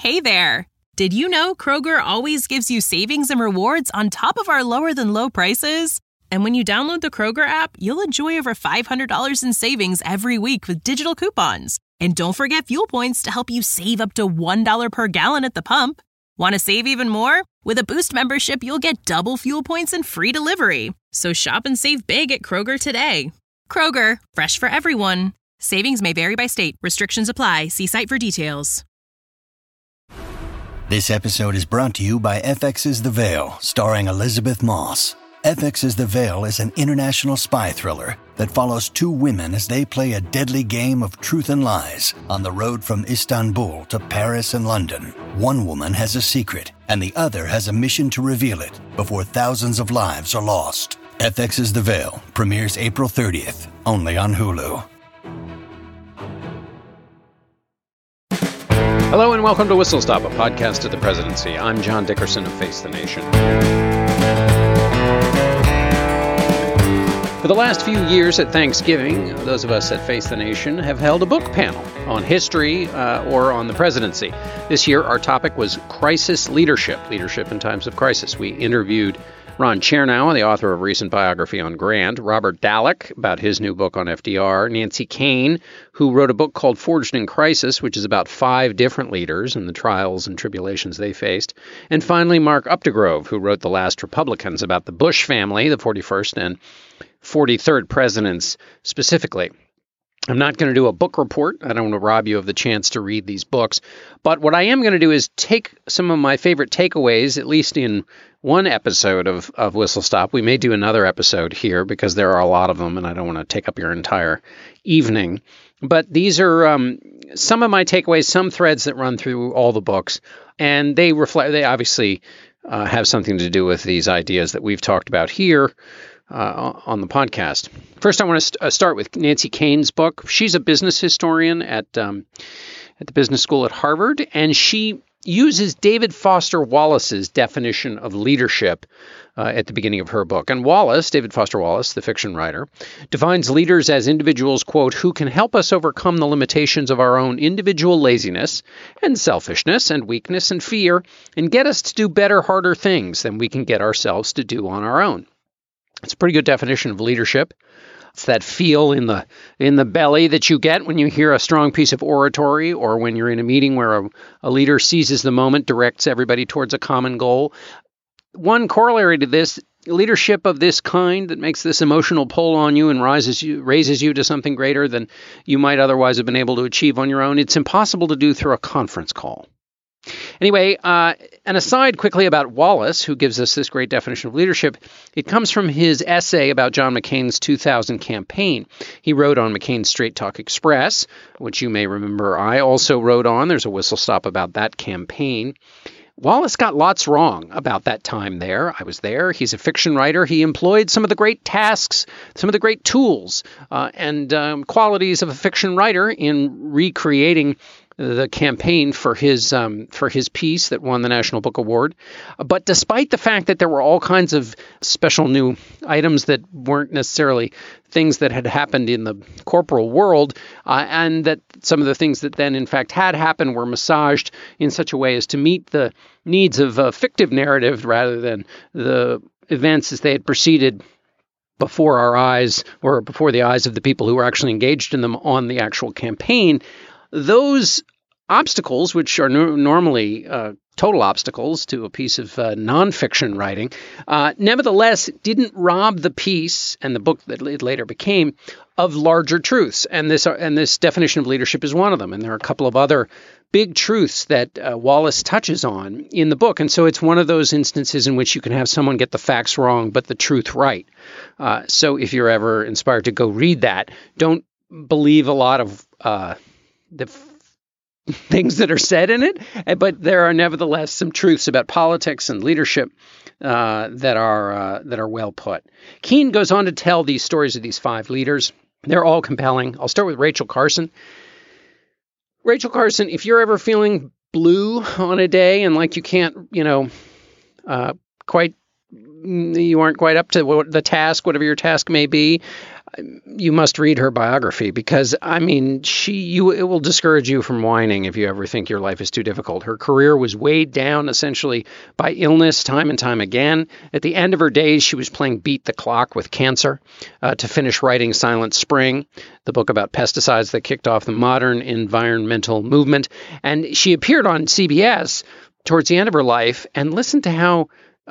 Hey there! Did you know Kroger always gives you savings and rewards on top of our lower-than-low prices? And when you download the Kroger app, you'll enjoy over $500 in savings every week with digital coupons. And don't forget fuel points to help you save up to $1 per gallon at the pump. Want to save even more? With a Boost membership, you'll get double fuel points and free delivery. So shop and save big at Kroger today. Kroger, fresh for everyone. Savings may vary by state. Restrictions apply. See site for details. This episode is brought to you by FX's The Veil, starring Elizabeth Moss. FX's The Veil is an international spy thriller that follows two women as they play a deadly game of truth and lies on the road from Istanbul to Paris and London. One woman has a secret, and the other has a mission to reveal it before thousands of lives are lost. FX's The Veil premieres April 30th, only on Hulu. Hello and welcome to Whistle Stop, a podcast of the presidency. I'm John Dickerson of Face the Nation. For the last few years at Thanksgiving, those of us at Face the Nation have held a book panel on history or on the presidency. This year, our topic was crisis leadership in times of crisis. We interviewed Ron Chernow, the author of a recent biography on Grant, Robert Dallek about his new book on FDR, Nancy Kaine, who wrote a book called Forged in Crisis, which is about 5 different leaders and the trials and tribulations they faced, and finally Mark Updegrove, who wrote The Last Republicans about the Bush family, the 41st and 43rd presidents specifically. I'm not going to do a book report. I don't want to rob you of the chance to read these books. But what I am going to do is take some of my favorite takeaways, at least in one episode of Whistle Stop. We may do another episode here because there are a lot of them, and I don't want to take up your entire evening. But these are some of my takeaways, some threads that run through all the books. And they obviously have something to do with these ideas that we've talked about here on the podcast. First, I want to start with Nancy Kaine's book. She's a business historian at the business school at Harvard, and she uses David Foster Wallace's definition of leadership at the beginning of her book. And David Foster Wallace, the fiction writer, defines leaders as individuals, quote, who can help us overcome the limitations of our own individual laziness and selfishness and weakness and fear, and get us to do better, harder things than we can get ourselves to do on our own. It's a pretty good definition of leadership. It's that feel in the belly that you get when you hear a strong piece of oratory or when you're in a meeting where a leader seizes the moment, directs everybody towards a common goal. One corollary to this, leadership of this kind that makes this emotional pull on you and raises you to something greater than you might otherwise have been able to achieve on your own, it's impossible to do through a conference call. Anyway, an aside quickly about Wallace, who gives us this great definition of leadership. It comes from his essay about John McCain's 2000 campaign. He wrote on McCain's Straight Talk Express, which you may remember I also wrote on. There's a whistle stop about that campaign. Wallace got lots wrong about that time there. I was there. He's a fiction writer. He employed some of the great tasks, some of the great tools and qualities of a fiction writer in recreating the campaign for his piece that won the National Book Award. But despite the fact that there were all kinds of special new items that weren't necessarily things that had happened in the corporal world, and that some of the things that then in fact had happened were massaged in such a way as to meet the needs of a fictive narrative rather than the events as they had proceeded before our eyes or before the eyes of the people who were actually engaged in them on the actual campaign. Those obstacles, which are normally total obstacles to a piece of nonfiction writing, nevertheless didn't rob the piece and the book that it later became of larger truths. And this definition of leadership is one of them. And there are a couple of other big truths that Wallace touches on in the book. And so it's one of those instances in which you can have someone get the facts wrong, but the truth right. So if you're ever inspired to go read that, don't believe a lot of the things that are said in it, but there are nevertheless some truths about politics and leadership that are well put. Kaine goes on to tell these stories of these 5 leaders. They're all compelling. I'll start with Rachel Carson. Rachel Carson, if you're ever feeling blue on a day and like you can't, quite you aren't quite up to the task, whatever your task may be, you must read her biography, because, I mean, it will discourage you from whining if you ever think your life is too difficult. Her career was weighed down essentially by illness time and time again. At the end of her days, she was playing beat the clock with cancer to finish writing Silent Spring, the book about pesticides that kicked off the modern environmental movement. And she appeared on CBS towards the end of her life, and listen to how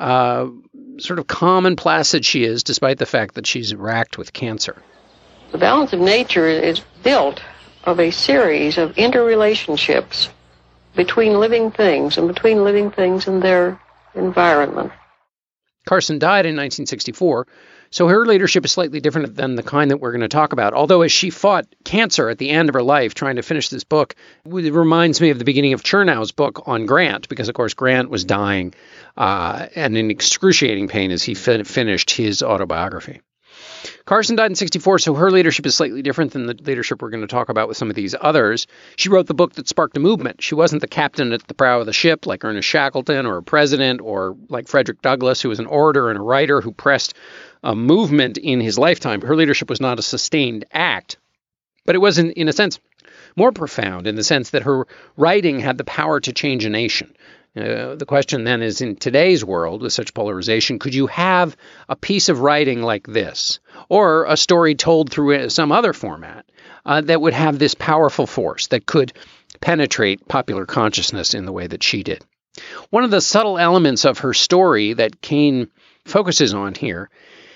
sort of calm and placid she is, despite the fact that she's racked with cancer. The balance of nature is built of a series of interrelationships between living things and between living things and their environment. Carson died in 1964, so her leadership is slightly different than the kind that we're going to talk about. Although as she fought cancer at the end of her life trying to finish this book, it reminds me of the beginning of Chernow's book on Grant, because, of course, Grant was dying and in excruciating pain as he finished his autobiography. Carson died in 1964, so her leadership is slightly different than the leadership we're going to talk about with some of these others. She wrote the book that sparked a movement. She wasn't the captain at the prow of the ship like Ernest Shackleton or a president, or like Frederick Douglass, who was an orator and a writer who pressed a movement in his lifetime. Her leadership was not a sustained act, but it was, in a sense, more profound in the sense that her writing had the power to change a nation. The question then is, in today's world with such polarization, could you have a piece of writing like this, or a story told through some other format that would have this powerful force that could penetrate popular consciousness in the way that she did? One of the subtle elements of her story that Cain focuses on here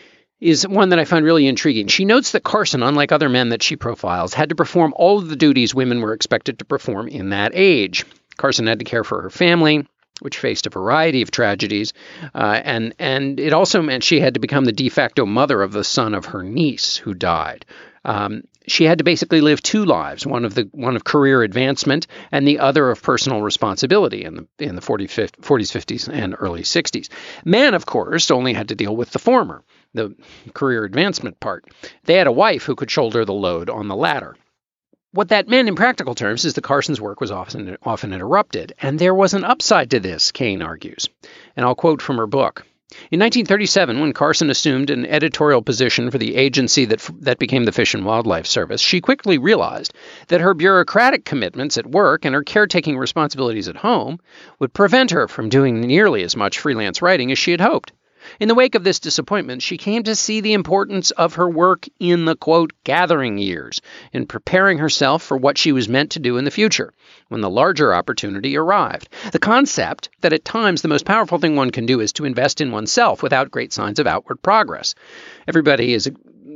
is one that I find really intriguing. She notes that Carson, unlike other men that she profiles, had to perform all of the duties women were expected to perform in that age. Carson had to care for her family, which faced a variety of tragedies, and it also meant she had to become the de facto mother of the son of her niece who died. She had to basically live two lives, one of career advancement and the other of personal responsibility in the 40s, 50s, and early 60s. Men, of course, only had to deal with the former, the career advancement part. They had a wife who could shoulder the load on the latter. What that meant in practical terms is that Carson's work was often interrupted, and there was an upside to this, Cain argues. And I'll quote from her book. In 1937, when Carson assumed an editorial position for the agency that became the Fish and Wildlife Service, she quickly realized that her bureaucratic commitments at work and her caretaking responsibilities at home would prevent her from doing nearly as much freelance writing as she had hoped. In the wake of this disappointment, she came to see the importance of her work in the, quote, gathering years, in preparing herself for what she was meant to do in the future, when the larger opportunity arrived. The concept that at times the most powerful thing one can do is to invest in oneself without great signs of outward progress. Everybody is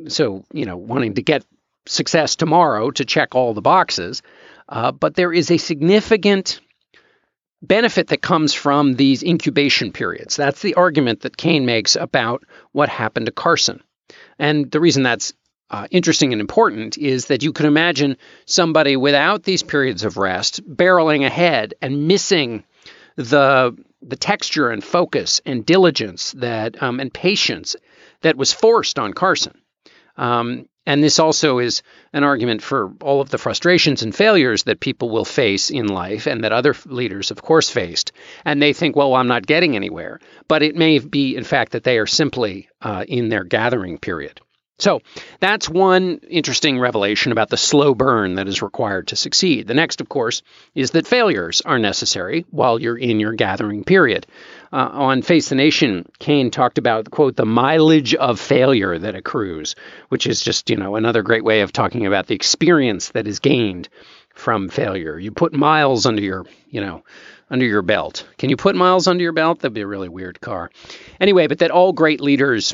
wanting to get success tomorrow to check all the boxes, but there is a significant benefit that comes from these incubation periods. That's the argument that Cain makes about what happened to Carson. And the reason that's interesting and important is that you can imagine somebody without these periods of rest barreling ahead and missing the texture and focus and diligence that and patience that was forced on Carson. And this also is an argument for all of the frustrations and failures that people will face in life and that other leaders, of course, faced. And they think, well, I'm not getting anywhere. But it may be, in fact, that they are simply in their gathering period. So that's one interesting revelation about the slow burn that is required to succeed. The next, of course, is that failures are necessary while you're in your gathering period. On Face the Nation, Cain talked about, quote, the mileage of failure that accrues, which is just, another great way of talking about the experience that is gained from failure. You put miles under your belt. Can you put miles under your belt? That'd be a really weird car. Anyway, but that all great leaders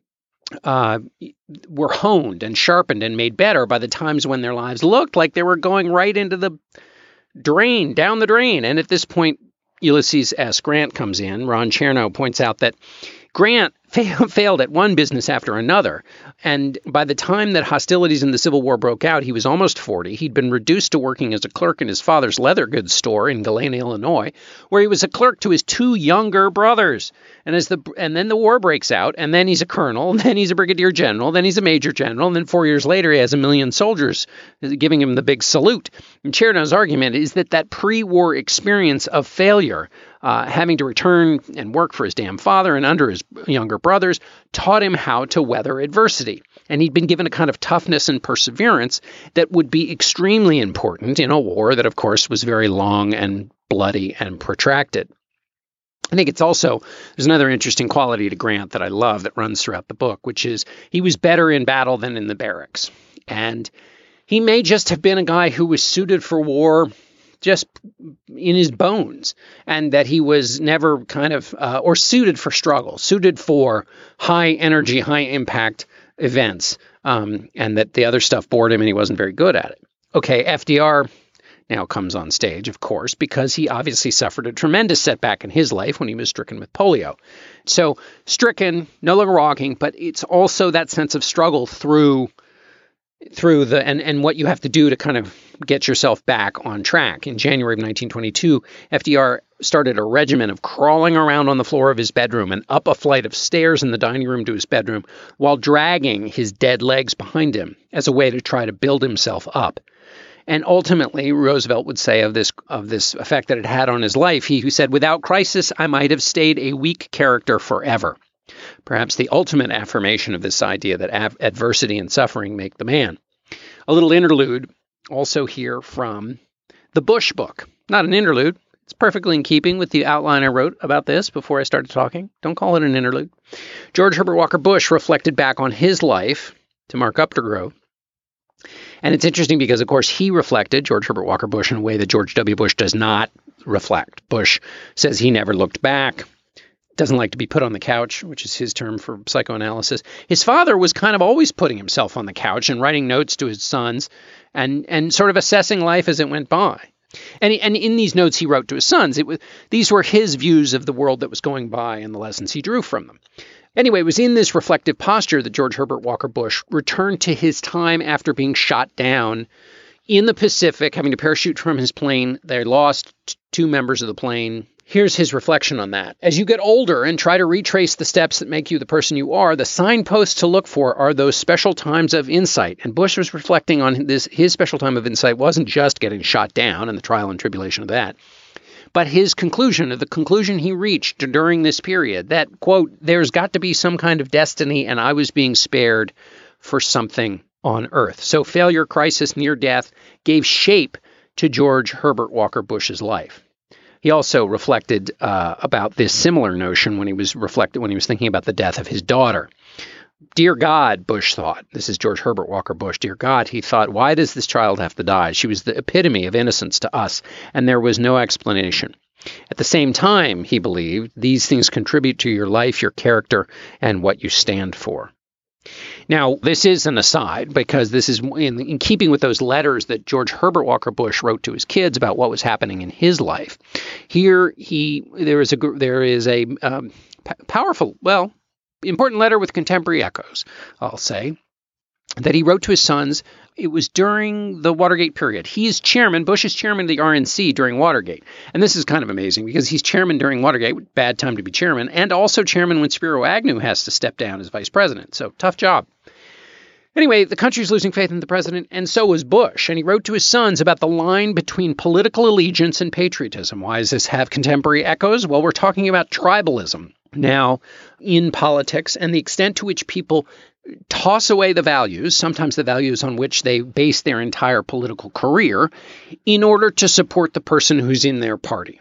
were honed and sharpened and made better by the times when their lives looked like they were going right into the drain, down the drain. And at this point, Ulysses S. Grant comes in. Ron Chernow points out that Grant failed at one business after another, and by the time that hostilities in the Civil War broke out, he was almost 40. He'd been reduced to working as a clerk in his father's leather goods store in Galena, Illinois, where he was a clerk to his two younger brothers. And then the war breaks out, and then he's a colonel, and then he's a brigadier general, then he's a major general, and then 4 years later he has 1 million soldiers giving him the big salute. And Chernow's argument is that pre-war experience of failure having to return and work for his damn father and under his younger brothers taught him how to weather adversity. And he'd been given a kind of toughness and perseverance that would be extremely important in a war that, of course, was very long and bloody and protracted. I think it's also, there's another interesting quality to Grant that I love that runs throughout the book, which is he was better in battle than in the barracks. And he may just have been a guy who was suited for war just in his bones, and that he was never kind of, or suited for struggle, suited for high energy, high impact events, and that the other stuff bored him and he wasn't very good at it. Okay, FDR now comes on stage, of course, because he obviously suffered a tremendous setback in his life when he was stricken with polio. So stricken, no longer walking, but it's also that sense of struggle through the and what you have to do to kind of get yourself back on track. In January of 1922, FDR started a regimen of crawling around on the floor of his bedroom and up a flight of stairs in the dining room to his bedroom while dragging his dead legs behind him as a way to try to build himself up. And ultimately, Roosevelt would say of this effect that it had on his life, he who said, "Without crisis, I might have stayed a weak character forever." Perhaps the ultimate affirmation of this idea that adversity and suffering make the man. A little interlude also here from the Bush book. Not an interlude. It's perfectly in keeping with the outline I wrote about this before I started talking. Don't call it an interlude. George Herbert Walker Bush reflected back on his life to Mark Updegrove. And it's interesting because, of course, he reflected, George Herbert Walker Bush, in a way that George W. Bush does not reflect. Bush says he never looked back, doesn't like to be put on the couch, which is his term for psychoanalysis. His father was kind of always putting himself on the couch and writing notes to his sons and sort of assessing life as it went by. And in these notes he wrote to his sons, these were his views of the world that was going by and the lessons he drew from them. Anyway, it was in this reflective posture that George Herbert Walker Bush returned to his time after being shot down in the Pacific, having to parachute from his plane. They lost two members of the plane. Here's his reflection on that. As you get older and try to retrace the steps that make you the person you are, the signposts to look for are those special times of insight. And Bush was reflecting on this. His special time of insight wasn't just getting shot down and the trial and tribulation of that, but his conclusion, the conclusion he reached during this period, that, quote, "There's got to be some kind of destiny, and I was being spared for something on Earth." So failure, crisis, near death gave shape to George Herbert Walker Bush's life. He also reflected about this similar notion when he was thinking about the death of his daughter. Dear God, Bush thought, this is George Herbert Walker Bush, dear God, he thought, why does this child have to die? She was the epitome of innocence to us, and there was no explanation. At the same time, he believed, these things contribute to your life, your character, and what you stand for. Now, this is an aside because this is in keeping with those letters that George Herbert Walker Bush wrote to his kids about what was happening in his life. Here, there is a powerful, important letter with contemporary echoes, I'll say, that he wrote to his sons. It was during the Watergate period. Bush is chairman of the RNC during Watergate. And this is kind of amazing because he's chairman during Watergate, bad time to be chairman, and also chairman when Spiro Agnew has to step down as vice president. So tough job. Anyway, the country's losing faith in the president, and so was Bush. And he wrote to his sons about the line between political allegiance and patriotism. Why does this have contemporary echoes? Well, we're talking about tribalism now in politics and the extent to which people toss away the values, sometimes the values on which they base their entire political career, in order to support the person who's in their party.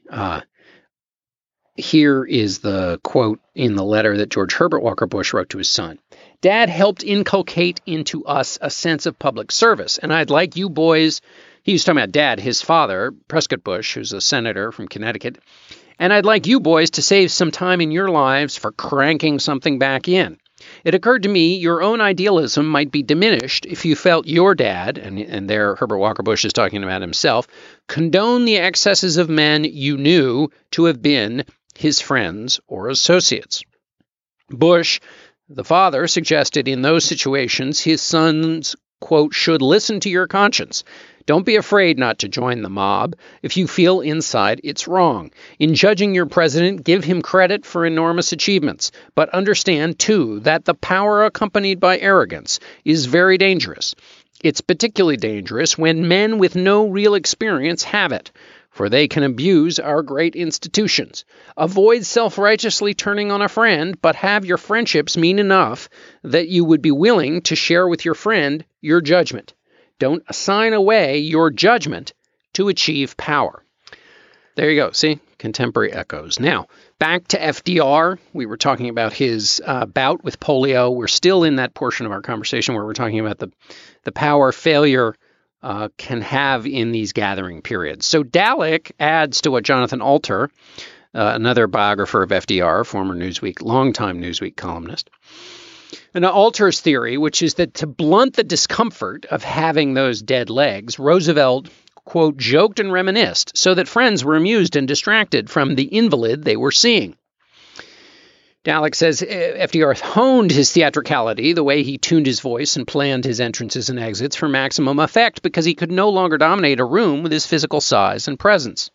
Here is the quote in the letter that George Herbert Walker Bush wrote to his son. Dad helped inculcate into us a sense of public service, and I'd like you boys, he was talking about Dad, his father, Prescott Bush, who's a senator from Connecticut, and I'd like you boys to save some time in your lives for cranking something back in. It occurred to me your own idealism might be diminished if you felt your dad, and there Herbert Walker Bush is talking about himself, condone the excesses of men you knew to have been his friends or associates. Bush, the father, suggested in those situations his sons, quote, should listen to your conscience. Don't be afraid not to join the mob. If you feel inside it's wrong. In judging your president, give him credit for enormous achievements. But understand, too, that the power accompanied by arrogance is very dangerous. It's particularly dangerous when men with no real experience have it. for they can abuse our great institutions. Avoid self-righteously turning on a friend, but have your friendships mean enough that you would be willing to share with your friend your judgment. Don't assign away your judgment to achieve power. There you go. See? Contemporary echoes. Now, back to FDR. We were talking about his bout with polio. We're still in that portion of our conversation where we're talking about the power failure can have in these gathering periods. So Dallek adds to what Jonathan Alter, another biographer of FDR, former Newsweek, longtime Newsweek columnist, and Alter's theory, which is that to blunt the discomfort of having those dead legs, Roosevelt, quote, joked and reminisced so that friends were amused and distracted from the invalid they were seeing. Dallek says FDR honed his theatricality, the way he tuned his voice and planned his entrances and exits for maximum effect because he could no longer dominate a room with his physical size and presence.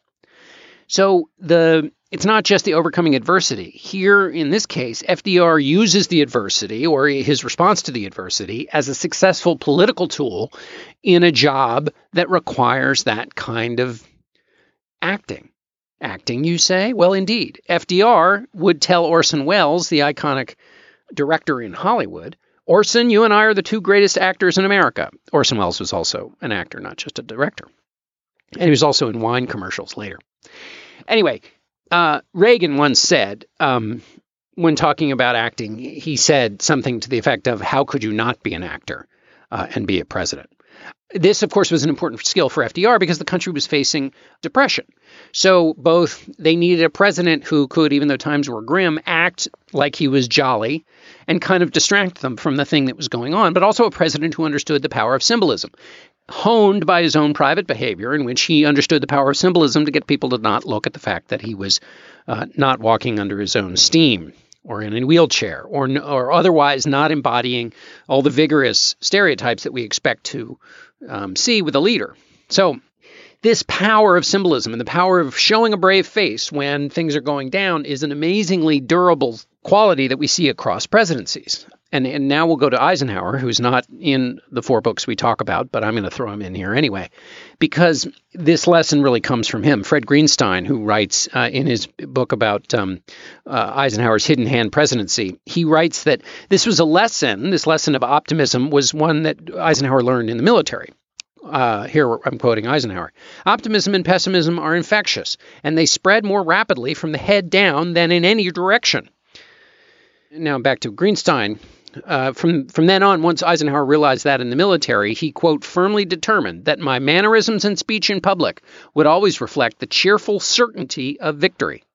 So it's not just the overcoming adversity. Here, in this case, FDR uses the adversity or his response to the adversity as a successful political tool in a job that requires that kind of acting. Acting, you say? Well, indeed. FDR would tell Orson Welles, the iconic director in Hollywood, Orson, you and I are the two greatest actors in America. Orson Welles was also an actor, not just a director. And he was also in wine commercials later. Anyway, Reagan once said, when talking about acting, he said something to the effect of, how could you not be an actor and be a president? This, of course, was an important skill for FDR because the country was facing depression. So both they needed a president who could, even though times were grim, act like he was jolly and kind of distract them from the thing that was going on, but also a president who understood the power of symbolism, honed by his own private behavior in which he understood the power of symbolism to get people to not look at the fact that he was not walking under his own steam or in a wheelchair or otherwise not embodying all the vigorous stereotypes that we expect to see with a leader. So this power of symbolism and the power of showing a brave face when things are going down is an amazingly durable quality that we see across presidencies. And now we'll go to Eisenhower, who's not in the four books we talk about, but I'm going to throw him in here anyway, because this lesson really comes from him. Fred Greenstein, who writes in his book about Eisenhower's hidden hand presidency, he writes that this was a lesson, this lesson of optimism was one that Eisenhower learned in the military. Here I'm quoting Eisenhower. Optimism and pessimism are infectious, and they spread more rapidly from the head down than in any direction. Now back to Greenstein. From then on, once Eisenhower realized that in the military, he, quote, firmly determined that my mannerisms and speech in public would always reflect the cheerful certainty of victory.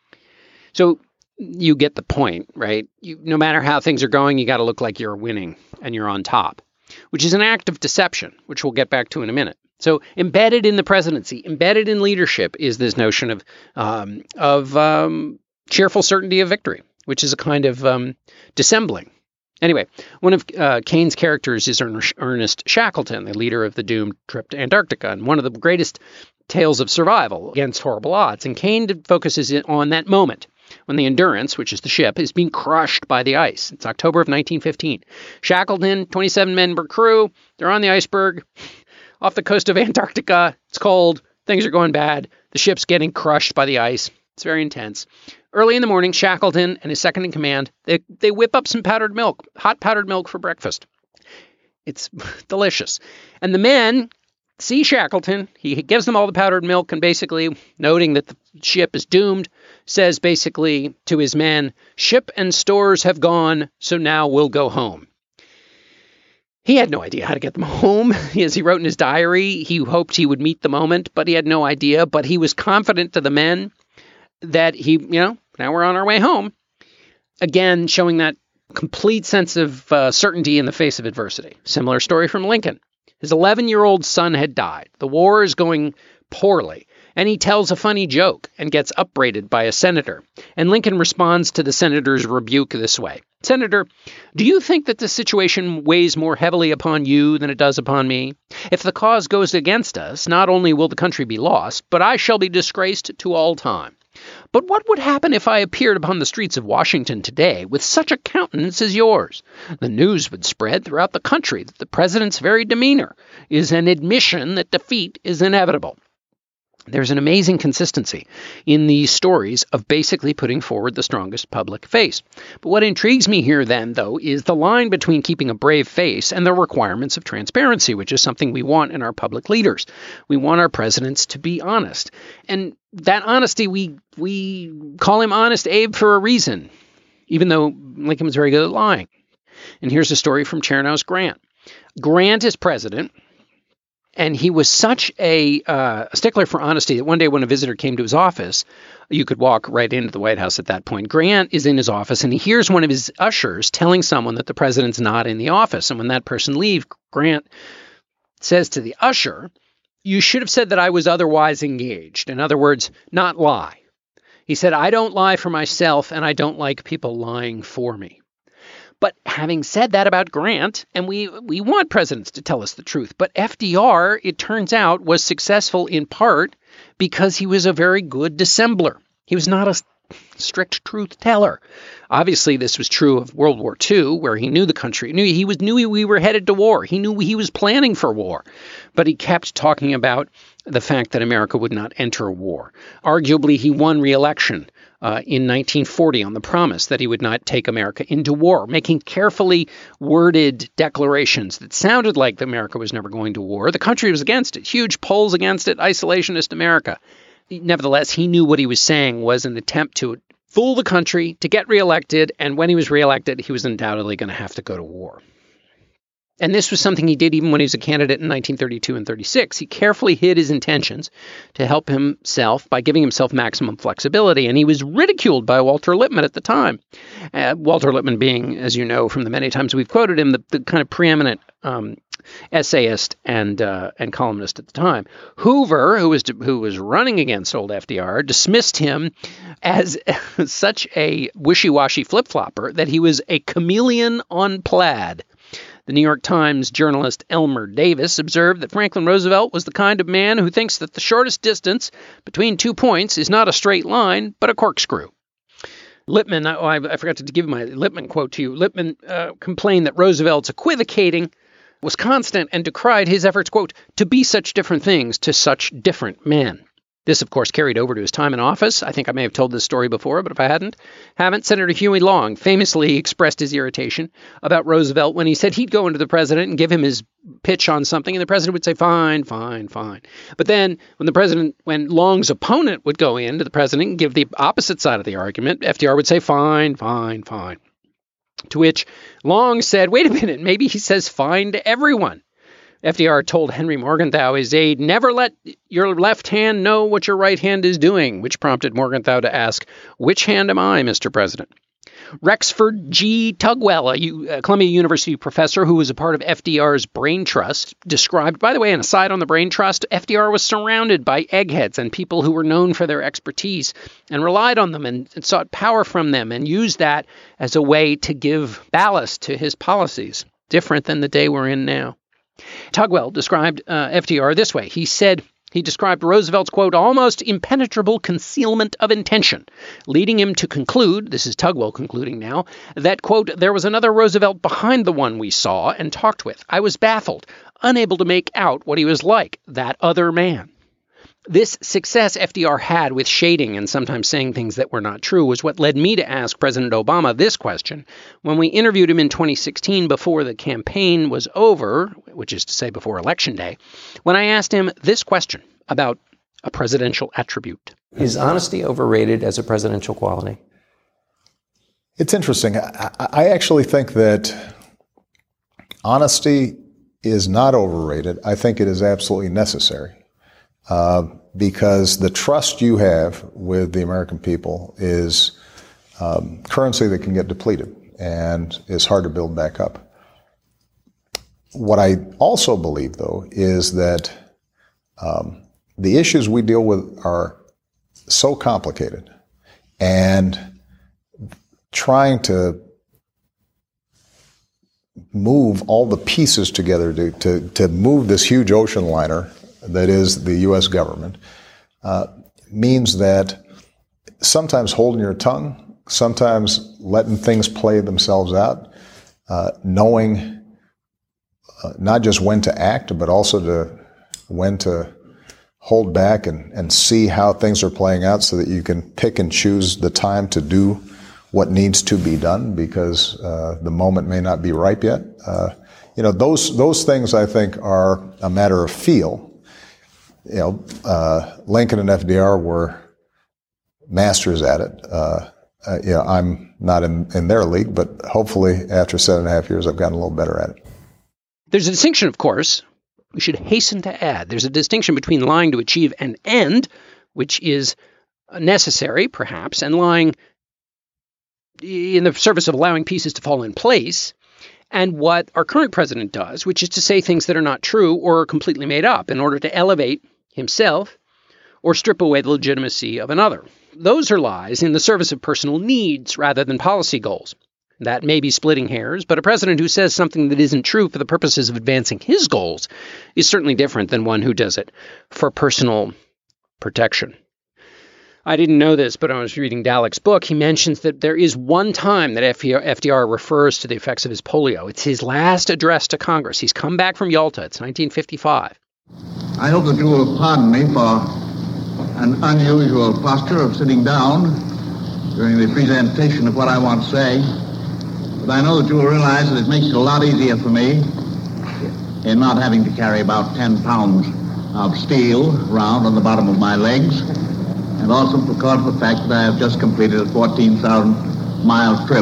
So you get the point, right? No matter how things are going, you got to look like you're winning and you're on top, which is an act of deception, which we'll get back to in a minute. So embedded in the presidency, embedded in leadership is this notion of cheerful certainty of victory, which is a kind of dissembling. Anyway, one of Kane's characters is Ernest Shackleton, the leader of the doomed trip to Antarctica, and one of the greatest tales of survival against horrible odds. And Kane focuses on that moment when the Endurance, which is the ship, is being crushed by the ice. It's October of 1915. Shackleton, 27-member crew, they're on the iceberg off the coast of Antarctica. It's cold. Things are going bad. The ship's getting crushed by the ice. It's very intense. Early in the morning, Shackleton and his second in command, they whip up some powdered milk, hot powdered milk for breakfast. It's delicious. And the men see Shackleton. He gives them all the powdered milk and basically, noting that the ship is doomed, says basically to his men, ship and stores have gone, so now we'll go home. He had no idea how to get them home. As he wrote in his diary, he hoped he would meet the moment, but he had no idea. But he was confident to the men that now we're on our way home. Again, showing that complete sense of certainty in the face of adversity. Similar story from Lincoln. His 11-year-old son had died. The war is going poorly, and he tells a funny joke and gets upbraided by a senator. And Lincoln responds to the senator's rebuke this way. Senator, do you think that the situation weighs more heavily upon you than it does upon me? If the cause goes against us, not only will the country be lost, but I shall be disgraced to all time. But what would happen if I appeared upon the streets of Washington today with such a countenance as yours? The news would spread throughout the country that the president's very demeanor is an admission that defeat is inevitable. There's an amazing consistency in these stories of basically putting forward the strongest public face. But what intrigues me here then, though, is the line between keeping a brave face and the requirements of transparency, which is something we want in our public leaders. We want our presidents to be honest. And that honesty, we call him Honest Abe for a reason, even though Lincoln was very good at lying. And here's a story from Chernow's Grant. Grant is president. And he was such a stickler for honesty that one day when a visitor came to his office, you could walk right into the White House at that point. Grant is in his office, and he hears one of his ushers telling someone that the president's not in the office. And when that person leaves, Grant says to the usher, "You should have said that I was otherwise engaged." In other words, not lie. He said, "I don't lie for myself, and I don't like people lying for me." But having said that about Grant, and we want presidents to tell us the truth, but FDR, it turns out, was successful in part because he was a very good dissembler. He was not a strict truth teller. Obviously, this was true of World War II, where he knew the country, knew we were headed to war. He knew he was planning for war, but he kept talking about the fact that America would not enter war. Arguably, he won re-election in 1940 on the promise that he would not take America into war, making carefully worded declarations that sounded like America was never going to war. The country was against it, huge polls against it, isolationist America. Nevertheless, he knew what he was saying was an attempt to fool the country, to get reelected, and when he was reelected, he was undoubtedly going to have to go to war. And this was something he did even when he was a candidate in 1932 and 36. He carefully hid his intentions to help himself by giving himself maximum flexibility. And he was ridiculed by Walter Lippmann at the time. Walter Lippmann being, as you know from the many times we've quoted him, the kind of preeminent essayist and columnist at the time. Hoover, who was running against old FDR, dismissed him as such a wishy-washy flip-flopper that he was a chameleon on plaid. The New York Times journalist Elmer Davis observed that Franklin Roosevelt was the kind of man who thinks that the shortest distance between 2 points is not a straight line, but a corkscrew. Lippmann, I forgot to give my Lippmann quote to you. Lippmann complained that Roosevelt's equivocating was constant and decried his efforts, quote, to be such different things to such different men. This, of course, carried over to his time in office. I think I may have told this story before, but if I haven't, Senator Huey Long famously expressed his irritation about Roosevelt when he said he'd go into the president and give him his pitch on something, and the president would say, fine, fine, fine. But then when Long's opponent would go in to the president and give the opposite side of the argument, FDR would say, fine, fine, fine. To which Long said, wait a minute, maybe he says fine to everyone. FDR told Henry Morgenthau, his aide, never let your left hand know what your right hand is doing, which prompted Morgenthau to ask, which hand am I, Mr. President? Rexford G. Tugwell, a Columbia University professor who was a part of FDR's Brain Trust, described, by the way, an aside on the Brain Trust, FDR was surrounded by eggheads and people who were known for their expertise and relied on them and sought power from them and used that as a way to give ballast to his policies, different than the day we're in now. Tugwell described FDR this way. He described Roosevelt's, quote, almost impenetrable concealment of intention, leading him to conclude, this is Tugwell concluding now, that, quote, there was another Roosevelt behind the one we saw and talked with. I was baffled, unable to make out what he was like, that other man. This success FDR had with shading and sometimes saying things that were not true was what led me to ask President Obama this question when we interviewed him in 2016 before the campaign was over, which is to say before Election Day, when I asked him this question about a presidential attribute. Is honesty overrated as a presidential quality? It's interesting. I actually think that honesty is not overrated. I think it is absolutely necessary. Because the trust you have with the American people is currency that can get depleted and is hard to build back up. What I also believe, though, is that the issues we deal with are so complicated, and trying to move all the pieces together to move this huge ocean liner that is the U.S. government, means that sometimes holding your tongue, sometimes letting things play themselves out, knowing not just when to act, but also when to hold back and see how things are playing out so that you can pick and choose the time to do what needs to be done because the moment may not be ripe yet. Those things I think are a matter of feel. Lincoln and FDR were masters at it. I'm not in their league, but hopefully after 7.5 years, I've gotten a little better at it. There's a distinction, of course, we should hasten to add. There's a distinction between lying to achieve an end, which is necessary, perhaps, and lying in the service of allowing pieces to fall in place, and what our current president does, which is to say things that are not true or are completely made up in order to elevate himself or strip away the legitimacy of another. Those are lies in the service of personal needs rather than policy goals. That may be splitting hairs, but a president who says something that isn't true for the purposes of advancing his goals is certainly different than one who does it for personal protection. I didn't know this, but when I was reading Dalek's book, he mentions that there is one time that FDR refers to the effects of his polio. It's his last address to Congress. He's come back from Yalta. It's 1955. I hope that you will pardon me for an unusual posture of sitting down during the presentation of what I want to say. But I know that you will realize that it makes it a lot easier for me in not having to carry about 10 pounds of steel around on the bottom of my legs, and also because of the fact that I have just completed a 14,000-mile trip.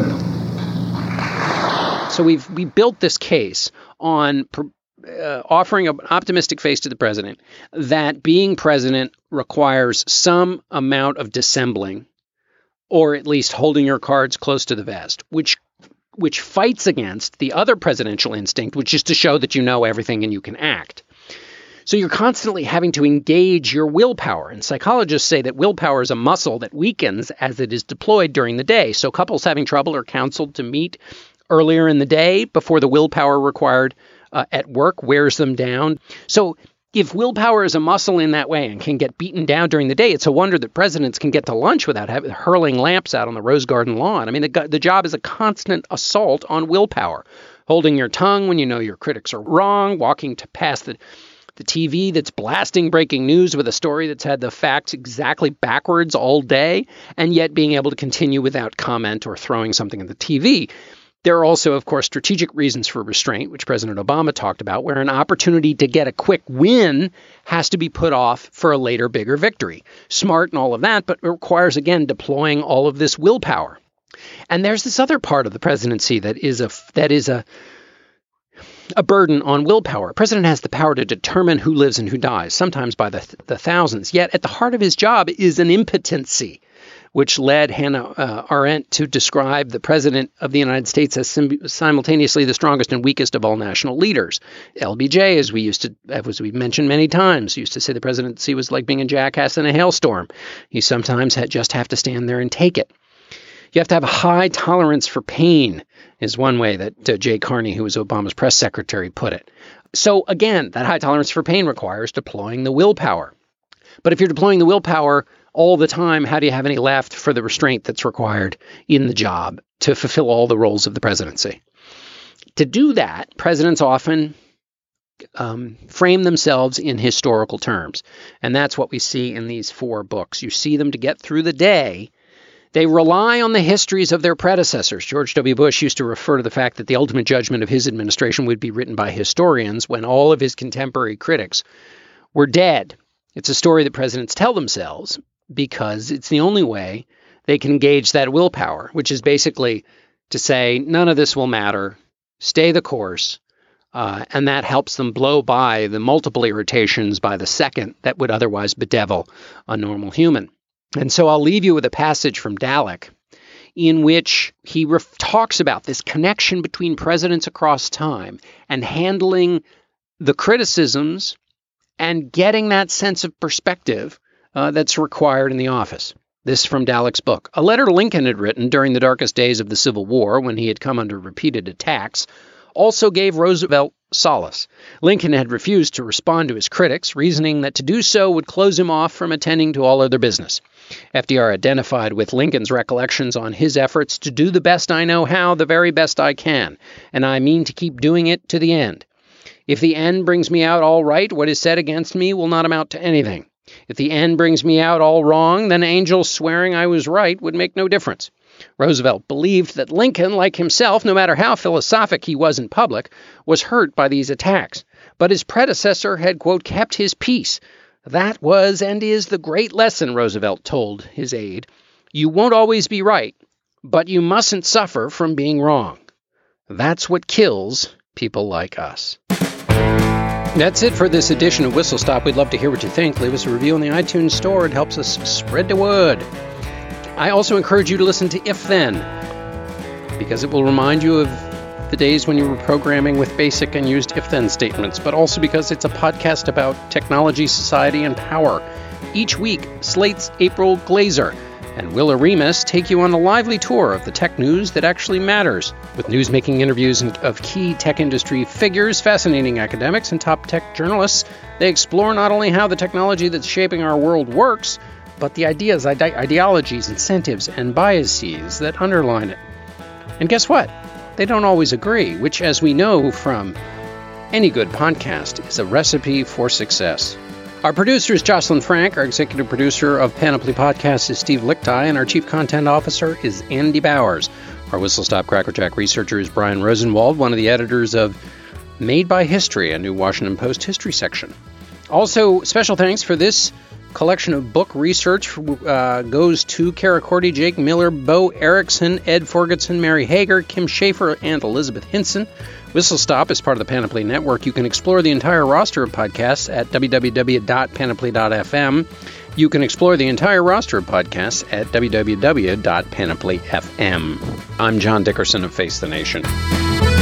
So we built this case on offering an optimistic face to the president that being president requires some amount of dissembling, or at least holding your cards close to the vest, which fights against the other presidential instinct, which is to show that you know everything and you can act. So you're constantly having to engage your willpower. And psychologists say that willpower is a muscle that weakens as it is deployed during the day. So couples having trouble are counseled to meet earlier in the day before the willpower required at work wears them down. So if willpower is a muscle in that way and can get beaten down during the day, it's a wonder that presidents can get to lunch without hurling lamps out on the Rose Garden lawn. I mean, the job is a constant assault on willpower. Holding your tongue when you know your critics are wrong, walking to past the TV that's blasting breaking news with a story that's had the facts exactly backwards all day, and yet being able to continue without comment or throwing something at the TV. There are also, of course, strategic reasons for restraint, which President Obama talked about, where an opportunity to get a quick win has to be put off for a later, bigger victory. Smart and all of that, but it requires, again, deploying all of this willpower. And there's this other part of the presidency that is a burden on willpower. A president has the power to determine who lives and who dies, sometimes by the thousands. Yet at the heart of his job is an impotency, which led Hannah Arendt to describe the president of the United States as simultaneously the strongest and weakest of all national leaders. LBJ, as we've mentioned many times, used to say the presidency was like being a jackass in a hailstorm. You sometimes just have to stand there and take it. You have to have a high tolerance for pain, is one way that Jay Carney, who was Obama's press secretary, put it. So again, that high tolerance for pain requires deploying the willpower. But if you're deploying the willpower all the time, how do you have any left for the restraint that's required in the job to fulfill all the roles of the presidency? To do that, presidents often frame themselves in historical terms. And that's what we see in these 4 books. You see them to get through the day. They rely on the histories of their predecessors. George W. Bush used to refer to the fact that the ultimate judgment of his administration would be written by historians when all of his contemporary critics were dead. It's a story that presidents tell themselves because it's the only way they can engage that willpower, which is basically to say, none of this will matter, stay the course, and that helps them blow by the multiple irritations by the second that would otherwise bedevil a normal human. And so I'll leave you with a passage from Dalek in which he talks about this connection between presidents across time and handling the criticisms and getting that sense of perspective that's required in the office. This from Dalek's book. A letter Lincoln had written during the darkest days of the Civil War, when he had come under repeated attacks, also gave Roosevelt solace. Lincoln had refused to respond to his critics, reasoning that to do so would close him off from attending to all other business. FDR identified with Lincoln's recollections on his efforts to do the best I know how, the very best I can, and I mean to keep doing it to the end. If the end brings me out all right, what is said against me will not amount to anything. If the end brings me out all wrong, then angels swearing I was right would make no difference. Roosevelt believed that Lincoln, like himself, no matter how philosophic he was in public, was hurt by these attacks. But his predecessor had, quote, kept his peace. That was and is the great lesson, Roosevelt told his aide. You won't always be right, but you mustn't suffer from being wrong. That's what kills people like us. That's it for this edition of Whistle Stop. We'd love to hear what you think. Leave us a review on the iTunes Store. It helps us spread the word. I also encourage you to listen to If Then, because it will remind you of the days when you were programming with BASIC and used if-then statements, but also because it's a podcast about technology, society, and power. Each week, Slate's April Glazer and Willa Remus take you on a lively tour of the tech news that actually matters. With news-making interviews of key tech industry figures, fascinating academics, and top tech journalists, they explore not only how the technology that's shaping our world works, but the ideas, ideologies, incentives, and biases that underline it. And guess what? They don't always agree, which, as we know from any good podcast, is a recipe for success. Our producer is Jocelyn Frank. Our executive producer of Panoply Podcasts is Steve Lichtai, and our chief content officer is Andy Bowers. Our Whistle Stop Crackerjack researcher is Brian Rosenwald, one of the editors of Made by History, a new Washington Post history section. Also, special thanks for this collection of book research goes to Kara Cordy, Jake Miller, Bo Erickson, Ed Forgetson, Mary Hager, Kim Schaefer, and Elizabeth Hinson. Whistle Stop is part of the Panoply Network. You can explore the entire roster of podcasts at www.panoply.fm. You can explore the entire roster of podcasts at www.panoply.fm. I'm John Dickerson of Face the Nation.